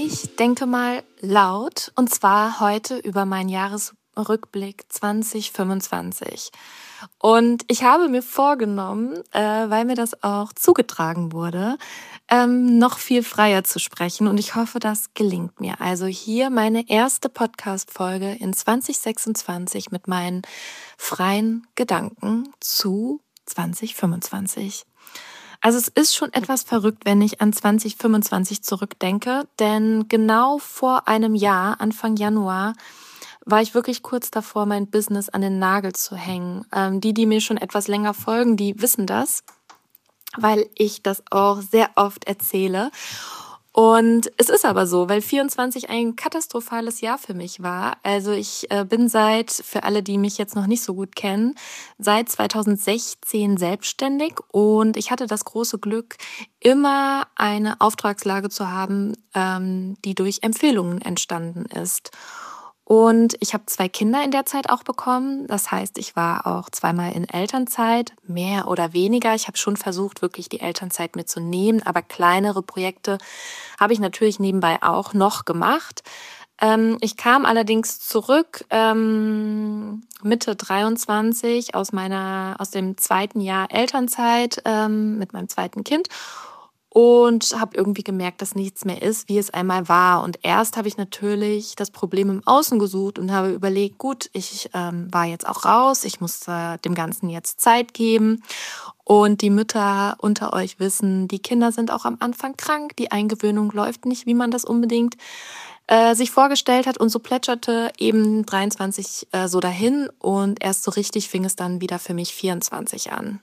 Ich denke mal laut, und zwar heute über meinen Jahresrückblick 2025. Und ich habe mir vorgenommen, weil mir das auch zugetragen wurde, noch viel freier zu sprechen. Und ich hoffe, das gelingt mir. Also hier meine erste Podcast-Folge in 2026 mit meinen freien Gedanken zu 2025. Also es ist schon etwas verrückt, wenn ich an 2025 zurückdenke, denn genau vor einem Jahr, Anfang Januar, war ich wirklich kurz davor, mein Business an den Nagel zu hängen. Die mir schon etwas länger folgen, die wissen das, weil ich das auch sehr oft erzähle. Und es ist aber so, weil 24 ein katastrophales Jahr für mich war. Also ich bin für alle, die mich jetzt noch nicht so gut kennen, seit 2016 selbstständig und ich hatte das große Glück, immer eine Auftragslage zu haben, die durch Empfehlungen entstanden ist. Und ich habe 2 Kinder in der Zeit auch bekommen. Das heißt, ich war auch zweimal in Elternzeit, mehr oder weniger. Ich habe schon versucht, wirklich die Elternzeit mitzunehmen, aber kleinere Projekte habe ich natürlich nebenbei auch noch gemacht. Ich kam allerdings zurück Mitte 23 aus dem zweiten Jahr Elternzeit mit meinem zweiten Kind und habe irgendwie gemerkt, dass nichts mehr ist, wie es einmal war. Und erst habe ich natürlich das Problem im Außen gesucht und habe überlegt, gut, ich war jetzt auch raus, ich muss dem Ganzen jetzt Zeit geben. Und die Mütter unter euch wissen, die Kinder sind auch am Anfang krank, die Eingewöhnung läuft nicht, wie man das unbedingt sich vorgestellt hat. Und so plätscherte eben 23 so dahin und erst so richtig fing es dann wieder für mich 24 an.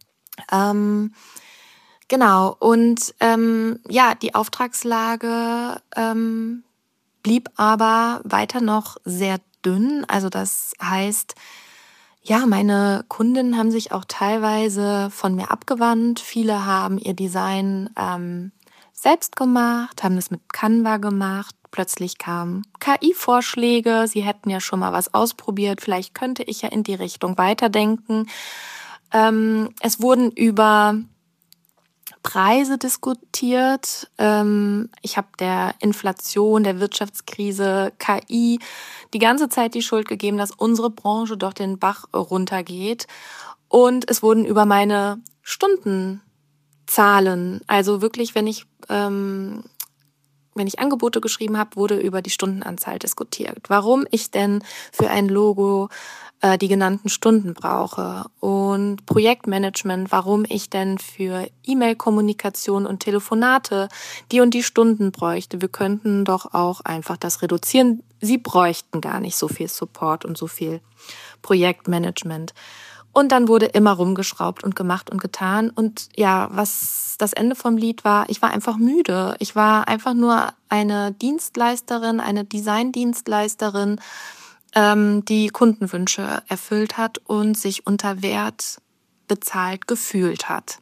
Genau, und die Auftragslage blieb aber weiter noch sehr dünn. Also das heißt, ja, meine Kundinnen haben sich auch teilweise von mir abgewandt. Viele haben ihr Design selbst gemacht, haben es mit Canva gemacht. Plötzlich kamen KI-Vorschläge. Sie hätten ja schon mal was ausprobiert. Vielleicht könnte ich ja in die Richtung weiterdenken. Es wurden über Preise diskutiert. Ich habe der Inflation, der Wirtschaftskrise, KI die ganze Zeit die Schuld gegeben, dass unsere Branche doch den Bach runtergeht. Und es wurden über meine Stundenzahlen, also wirklich, wenn ich Angebote geschrieben habe, wurde über die Stundenanzahl diskutiert. Warum ich denn für ein Logo die genannten Stunden brauche und Projektmanagement, warum ich denn für E-Mail-Kommunikation und Telefonate die und die Stunden bräuchte. Wir könnten doch auch einfach das reduzieren. Sie bräuchten gar nicht so viel Support und so viel Projektmanagement. Und dann wurde immer rumgeschraubt und gemacht und getan. Und ja, was das Ende vom Lied war, ich war einfach müde. Ich war einfach nur eine Dienstleisterin, eine Designdienstleisterin, die Kundenwünsche erfüllt hat und sich unter Wert bezahlt gefühlt hat.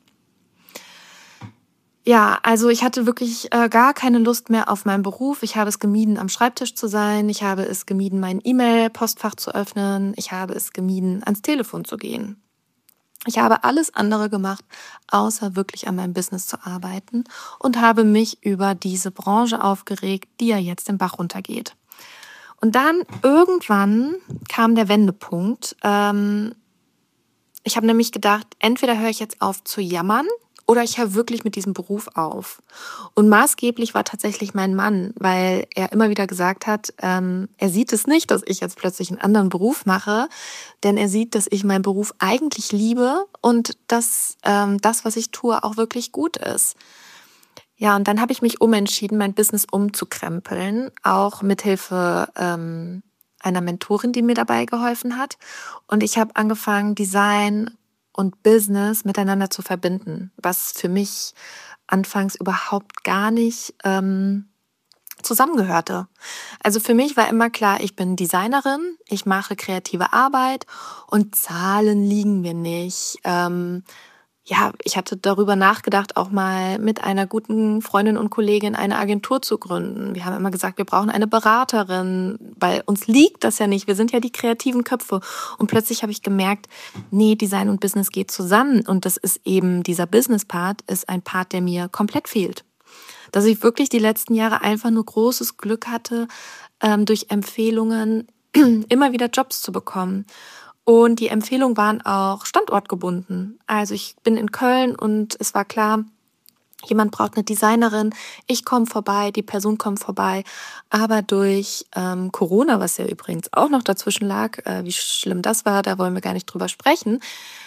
Ja, also ich hatte wirklich gar keine Lust mehr auf meinen Beruf. Ich habe es gemieden, am Schreibtisch zu sein. Ich habe es gemieden, mein E-Mail-Postfach zu öffnen. Ich habe es gemieden, ans Telefon zu gehen. Ich habe alles andere gemacht, außer wirklich an meinem Business zu arbeiten und habe mich über diese Branche aufgeregt, die ja jetzt den Bach runtergeht. Und dann irgendwann kam der Wendepunkt. Ich habe nämlich gedacht, entweder höre ich jetzt auf zu jammern oder ich höre wirklich mit diesem Beruf auf. Und maßgeblich war tatsächlich mein Mann, weil er immer wieder gesagt hat, er sieht es nicht, dass ich jetzt plötzlich einen anderen Beruf mache, denn er sieht, dass ich meinen Beruf eigentlich liebe und dass das, was ich tue, auch wirklich gut ist. Ja, und dann habe ich mich umentschieden, mein Business umzukrempeln, auch mithilfe einer Mentorin, die mir dabei geholfen hat. Und ich habe angefangen, Design und Business miteinander zu verbinden, was für mich anfangs überhaupt gar nicht zusammengehörte. Also für mich war immer klar, ich bin Designerin, ich mache kreative Arbeit und Zahlen liegen mir nicht. Ich hatte darüber nachgedacht, auch mal mit einer guten Freundin und Kollegin eine Agentur zu gründen. Wir haben immer gesagt, wir brauchen eine Beraterin, weil uns liegt das ja nicht. Wir sind ja die kreativen Köpfe. Und plötzlich habe ich gemerkt, nee, Design und Business geht zusammen. Und das ist eben, dieser Business-Part ist ein Part, der mir komplett fehlt. dass ich wirklich die letzten Jahre einfach nur großes Glück hatte, durch Empfehlungen immer wieder Jobs zu bekommen. Und die Empfehlungen waren auch standortgebunden. Also ich bin in Köln und es war klar, jemand braucht eine Designerin, ich komme vorbei, die Person kommt vorbei. Aber durch Corona, was ja übrigens auch noch dazwischen lag, wie schlimm das war, da wollen wir gar nicht drüber sprechen,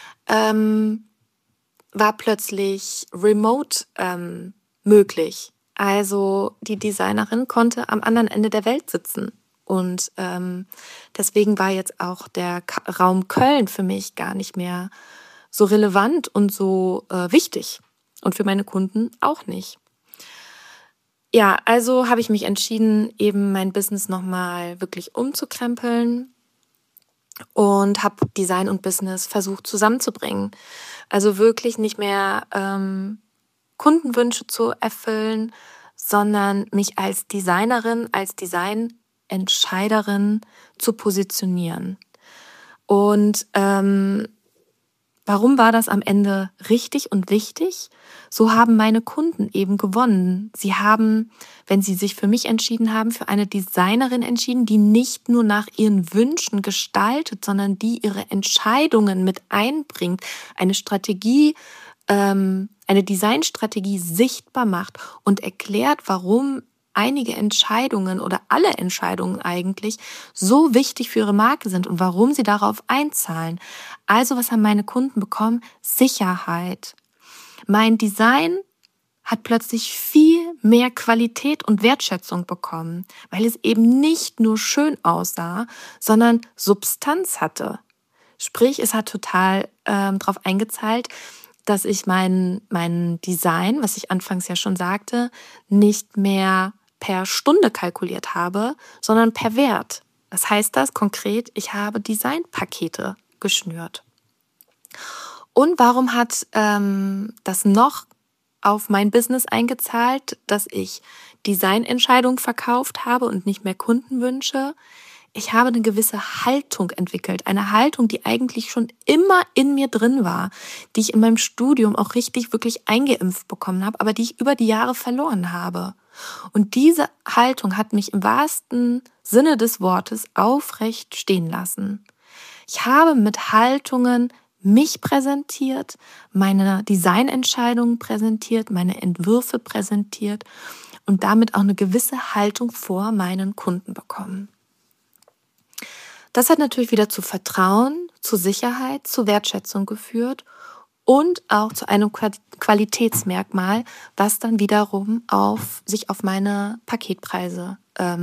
war plötzlich Remote möglich. Also die Designerin konnte am anderen Ende der Welt sitzen. Und deswegen war jetzt auch der Raum Köln für mich gar nicht mehr so relevant und so wichtig. Und für meine Kunden auch nicht. Ja, also habe ich mich entschieden, eben mein Business nochmal wirklich umzukrempeln und habe Design und Business versucht zusammenzubringen. Also wirklich nicht mehr Kundenwünsche zu erfüllen, sondern mich als Designerin, als Designentscheiderin zu positionieren. Und warum war das am Ende richtig und wichtig? So haben meine Kunden eben gewonnen. Sie haben, wenn sie sich für mich entschieden haben, für eine Designerin entschieden, die nicht nur nach ihren Wünschen gestaltet, sondern die ihre Entscheidungen mit einbringt, eine Strategie, eine Designstrategie sichtbar macht und erklärt, warum einige Entscheidungen oder alle Entscheidungen eigentlich so wichtig für ihre Marke sind und warum sie darauf einzahlen. Also was haben meine Kunden bekommen? Sicherheit. Mein Design hat plötzlich viel mehr Qualität und Wertschätzung bekommen, weil es eben nicht nur schön aussah, sondern Substanz hatte. Sprich, es hat total darauf eingezahlt, dass ich mein Design, was ich anfangs ja schon sagte, nicht mehr per Stunde kalkuliert habe, sondern per Wert. Was heißt das konkret? Ich habe Designpakete geschnürt. Und warum hat das noch auf mein Business eingezahlt, dass ich Designentscheidungen verkauft habe und nicht mehr Kundenwünsche? Ich habe eine gewisse Haltung entwickelt. Eine Haltung, die eigentlich schon immer in mir drin war, die ich in meinem Studium auch richtig, wirklich eingeimpft bekommen habe, aber die ich über die Jahre verloren habe. Und diese Haltung hat mich im wahrsten Sinne des Wortes aufrecht stehen lassen. Ich habe mit Haltungen mich präsentiert, meine Designentscheidungen präsentiert, meine Entwürfe präsentiert und damit auch eine gewisse Haltung vor meinen Kunden bekommen. Das hat natürlich wieder zu Vertrauen, zu Sicherheit, zu Wertschätzung geführt und auch zu einem Qualitätsmerkmal, was dann wiederum sich auf meine Paketpreise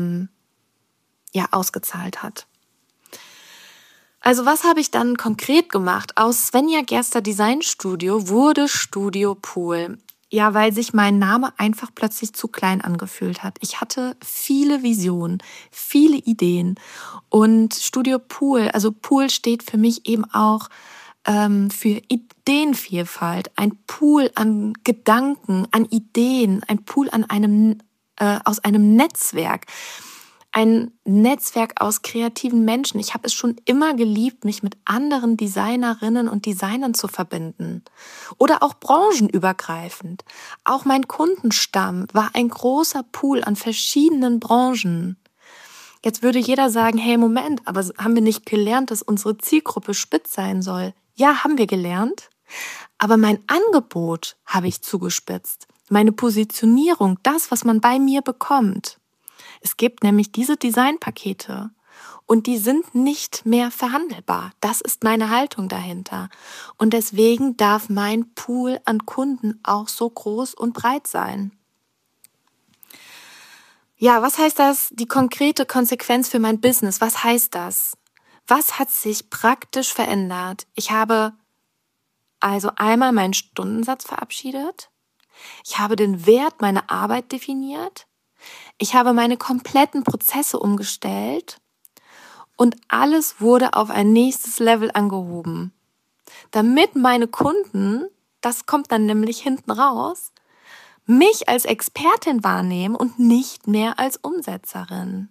ausgezahlt hat. Also was habe ich dann konkret gemacht? Aus Svenja Gerster Design Studio wurde Studio Pool. Ja, weil sich mein Name einfach plötzlich zu klein angefühlt hat. Ich hatte viele Visionen, viele Ideen. Und Studio Pool, also Pool steht für mich eben auch für Ideenvielfalt. Ein Pool an Gedanken, an Ideen, ein Pool aus einem Netzwerk. Ein Netzwerk aus kreativen Menschen. Ich habe es schon immer geliebt, mich mit anderen Designerinnen und Designern zu verbinden. Oder auch branchenübergreifend. Auch mein Kundenstamm war ein großer Pool an verschiedenen Branchen. Jetzt würde jeder sagen, hey, Moment, aber haben wir nicht gelernt, dass unsere Zielgruppe spitz sein soll? Ja, haben wir gelernt. Aber mein Angebot habe ich zugespitzt. Meine Positionierung, das, was man bei mir bekommt. Es gibt nämlich diese Designpakete und die sind nicht mehr verhandelbar. Das ist meine Haltung dahinter. Und deswegen darf mein Pool an Kunden auch so groß und breit sein. Ja, was heißt das? Die konkrete Konsequenz für mein Business, was heißt das? Was hat sich praktisch verändert? Ich habe also einmal meinen Stundensatz verabschiedet. Ich habe den Wert meiner Arbeit definiert. Ich habe meine kompletten Prozesse umgestellt und alles wurde auf ein nächstes Level angehoben. Damit meine Kunden, das kommt dann nämlich hinten raus, mich als Expertin wahrnehmen und nicht mehr als Umsetzerin.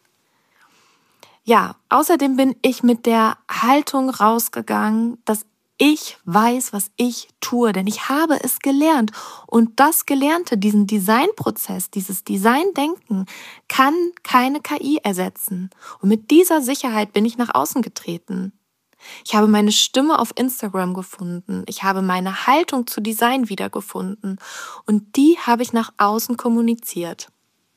Ja, außerdem bin ich mit der Haltung rausgegangen, dass Ich weiß, was ich tue, denn ich habe es gelernt. Und das Gelernte, diesen Designprozess, dieses Designdenken, kann keine KI ersetzen. Und mit dieser Sicherheit bin ich nach außen getreten. Ich habe meine Stimme auf Instagram gefunden. Ich habe meine Haltung zu Design wiedergefunden. Und die habe ich nach außen kommuniziert.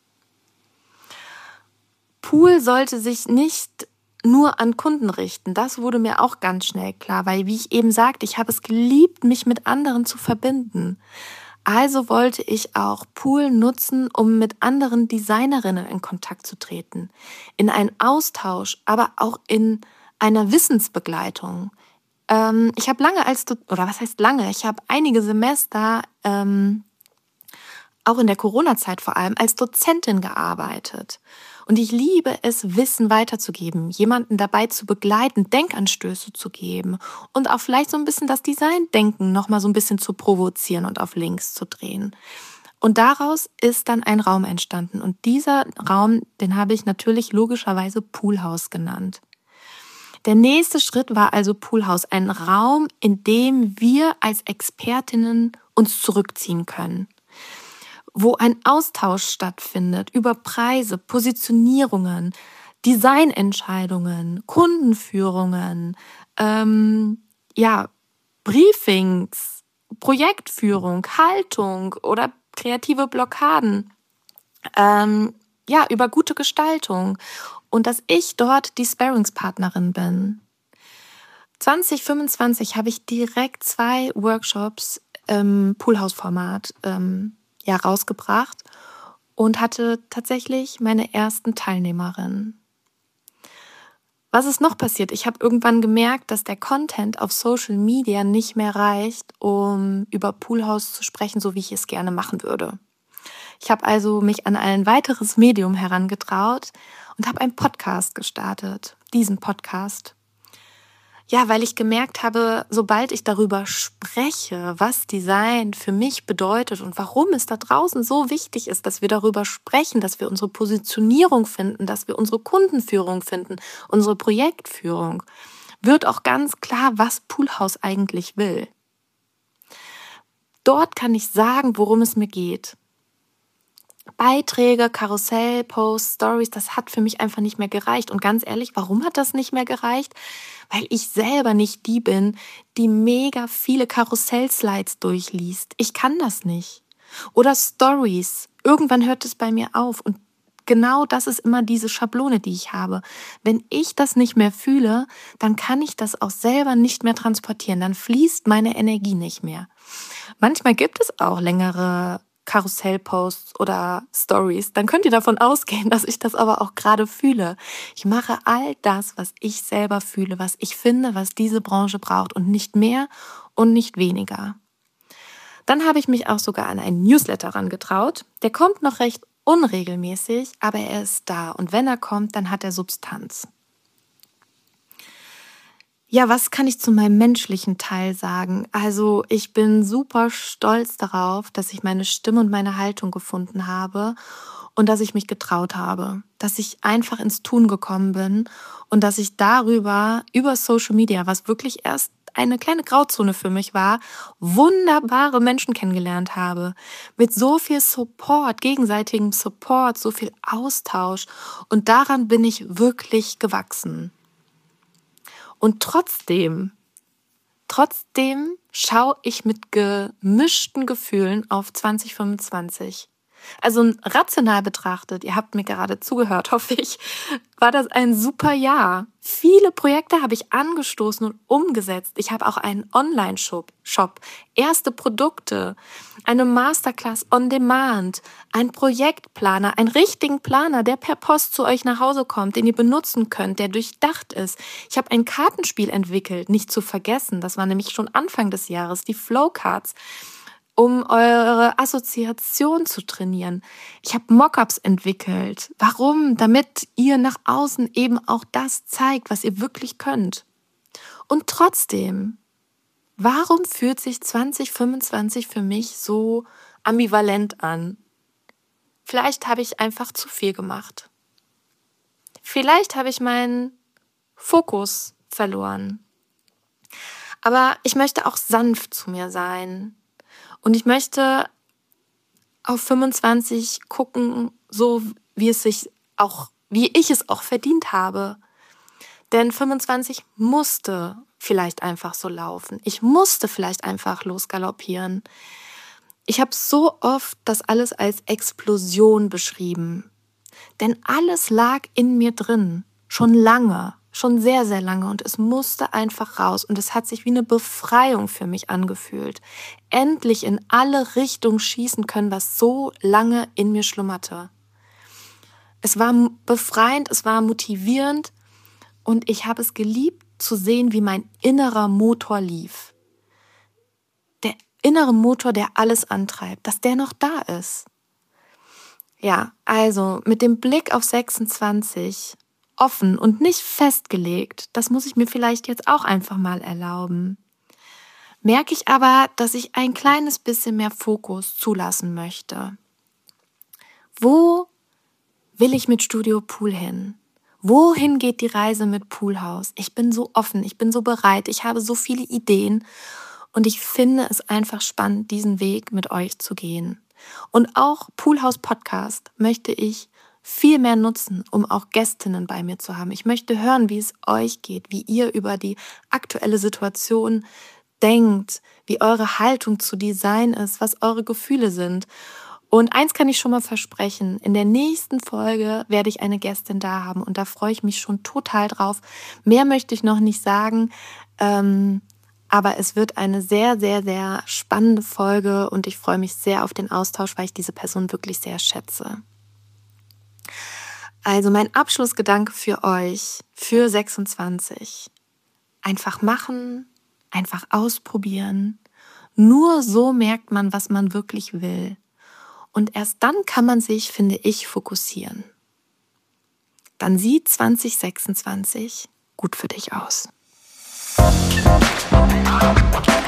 Pool sollte sich nicht nur an Kunden richten. Das wurde mir auch ganz schnell klar, weil, wie ich eben sagte, ich habe es geliebt, mich mit anderen zu verbinden. Also wollte ich auch Pool nutzen, um mit anderen Designerinnen in Kontakt zu treten, in einen Austausch, aber auch in einer Wissensbegleitung. Ich habe lange oder was heißt lange? Ich habe einige Semester, auch in der Corona-Zeit vor allem, als Dozentin gearbeitet. Und ich liebe es, Wissen weiterzugeben, jemanden dabei zu begleiten, Denkanstöße zu geben und auch vielleicht so ein bisschen das Designdenken nochmal so ein bisschen zu provozieren und auf links zu drehen. Und daraus ist dann ein Raum entstanden. Und dieser Raum, den habe ich natürlich logischerweise Poolhaus genannt. Der nächste Schritt war also Poolhaus, ein Raum, in dem wir als Expertinnen uns zurückziehen können, wo ein Austausch stattfindet über Preise, Positionierungen, Designentscheidungen, Kundenführungen, Briefings, Projektführung, Haltung oder kreative Blockaden, über gute Gestaltung und dass ich dort die Sparringspartnerin bin. 2025 habe ich direkt 2 Workshops im Poolhaus-Format rausgebracht und hatte tatsächlich meine ersten Teilnehmerinnen. Was ist noch passiert? Ich habe irgendwann gemerkt, dass der Content auf Social Media nicht mehr reicht, um über Poolhaus zu sprechen, so wie ich es gerne machen würde. Ich habe also mich an ein weiteres Medium herangetraut und habe einen Podcast gestartet, diesen Podcast. Ja, weil ich gemerkt habe, sobald ich darüber spreche, was Design für mich bedeutet und warum es da draußen so wichtig ist, dass wir darüber sprechen, dass wir unsere Positionierung finden, dass wir unsere Kundenführung finden, unsere Projektführung, wird auch ganz klar, was Poolhaus eigentlich will. Dort kann ich sagen, worum es mir geht. Beiträge, Karussell, Posts, Stories, das hat für mich einfach nicht mehr gereicht. Und ganz ehrlich, warum hat das nicht mehr gereicht? Weil ich selber nicht die bin, die mega viele Karussell-Slides durchliest. Ich kann das nicht. Oder Stories. Irgendwann hört es bei mir auf. Und genau das ist immer diese Schablone, die ich habe. Wenn ich das nicht mehr fühle, dann kann ich das auch selber nicht mehr transportieren. Dann fließt meine Energie nicht mehr. Manchmal gibt es auch längere Karussellposts oder Stories, dann könnt ihr davon ausgehen, dass ich das aber auch gerade fühle. Ich mache all das, was ich selber fühle, was ich finde, was diese Branche braucht und nicht mehr und nicht weniger. Dann habe ich mich auch sogar an einen Newsletter herangetraut. Der kommt noch recht unregelmäßig, aber er ist da und wenn er kommt, dann hat er Substanz. Ja, was kann ich zu meinem menschlichen Teil sagen? Also ich bin super stolz darauf, dass ich meine Stimme und meine Haltung gefunden habe und dass ich mich getraut habe, dass ich einfach ins Tun gekommen bin und dass ich über Social Media, was wirklich erst eine kleine Grauzone für mich war, wunderbare Menschen kennengelernt habe. Mit so viel Support, gegenseitigem Support, so viel Austausch und daran bin ich wirklich gewachsen. Und trotzdem schaue ich mit gemischten Gefühlen auf 2025. Also rational betrachtet, ihr habt mir gerade zugehört, hoffe ich, war das ein super Jahr. Viele Projekte habe ich angestoßen und umgesetzt. Ich habe auch einen Online-Shop, erste Produkte, eine Masterclass on Demand, einen Projektplaner, einen richtigen Planer, der per Post zu euch nach Hause kommt, den ihr benutzen könnt, der durchdacht ist. Ich habe ein Kartenspiel entwickelt, nicht zu vergessen, das war nämlich schon Anfang des Jahres, die Flowcards, um eure Assoziation zu trainieren. Ich habe Mockups entwickelt. Warum? Damit ihr nach außen eben auch das zeigt, was ihr wirklich könnt. Und trotzdem, warum fühlt sich 2025 für mich so ambivalent an? Vielleicht habe ich einfach zu viel gemacht. Vielleicht habe ich meinen Fokus verloren. Aber ich möchte auch sanft zu mir sein. Und ich möchte auf 25 gucken, so wie ich es auch verdient habe. Denn 25 musste vielleicht einfach so laufen. Ich musste vielleicht einfach losgaloppieren. Ich habe so oft das alles als Explosion beschrieben. Denn alles lag in mir drin. Schon lange. Schon sehr, sehr lange. Und es musste einfach raus. Und es hat sich wie eine Befreiung für mich angefühlt. Endlich in alle Richtungen schießen können, was so lange in mir schlummerte. Es war befreiend, es war motivierend. Und ich habe es geliebt zu sehen, wie mein innerer Motor lief. Der innere Motor, der alles antreibt, dass der noch da ist. Ja, also mit dem Blick auf 26, offen und nicht festgelegt, das muss ich mir vielleicht jetzt auch einfach mal erlauben. Merke ich aber, dass ich ein kleines bisschen mehr Fokus zulassen möchte. Wo will ich mit Studio Pool hin? Wohin geht die Reise mit Poolhaus? Ich bin so offen, ich bin so bereit, ich habe so viele Ideen und ich finde es einfach spannend, diesen Weg mit euch zu gehen. Und auch Poolhaus Podcast möchte ich viel mehr nutzen, um auch Gästinnen bei mir zu haben. Ich möchte hören, wie es euch geht, wie ihr über die aktuelle Situation denkt, wie eure Haltung zu Design ist, was eure Gefühle sind. Und eins kann ich schon mal versprechen, in der nächsten Folge werde ich eine Gästin da haben und da freue ich mich schon total drauf. Mehr möchte ich noch nicht sagen, aber es wird eine sehr, sehr, sehr spannende Folge und ich freue mich sehr auf den Austausch, weil ich diese Person wirklich sehr schätze. Also mein Abschlussgedanke für euch, für 26. Einfach machen, einfach ausprobieren. Nur so merkt man, was man wirklich will. Und erst dann kann man sich, finde ich, fokussieren. Dann sieht 2026 gut für dich aus.